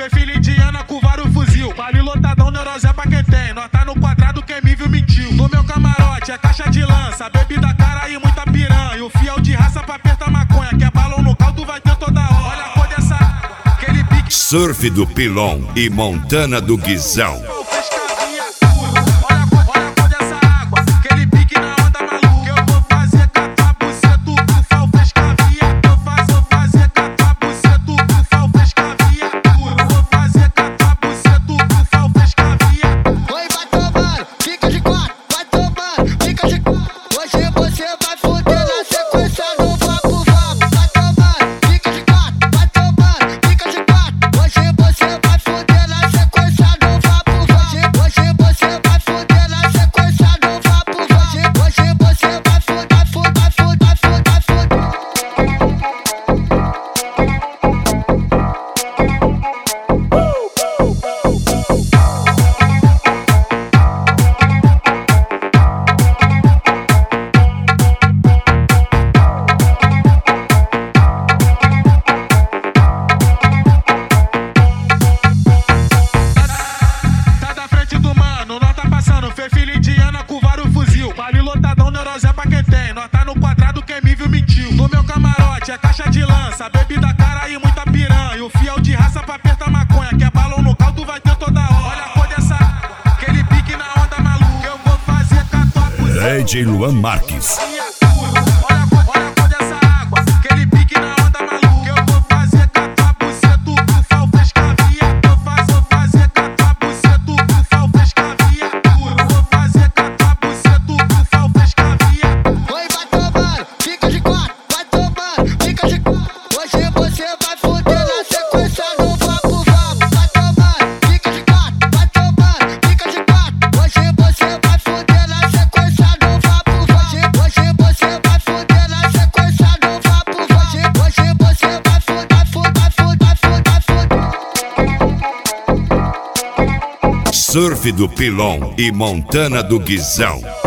fez filho indiana com vários fuzil. Vale lotadão, neurose pra quem tem. Nós tá no quadrado, quem me viu mentiu. No meu camarote é caixa de lança, bebida cara e muita piranha. E o fiel de raça pra apertar maconha, que é balão no caldo, vai ter toda hora. Olha a cor dessa água, aquele pique. Surf do Pilon e Montana do Guizão. Fez filho indiana com vários fuzil. Vale lotadão, neurose pra quem tem. Nós tá no quadrado, quem me viu mentiu. No meu camarote é caixa de lança, bebida cara e muita piranha. E o fiel de raça pra apertar maconha, que é balão no caldo, vai ter toda hora. Olha a cor dessa água, aquele pique na onda maluca. Eu vou fazer com a tua buceta. DJ Luan Marques. Surf do Pilon e Montana do Guizão.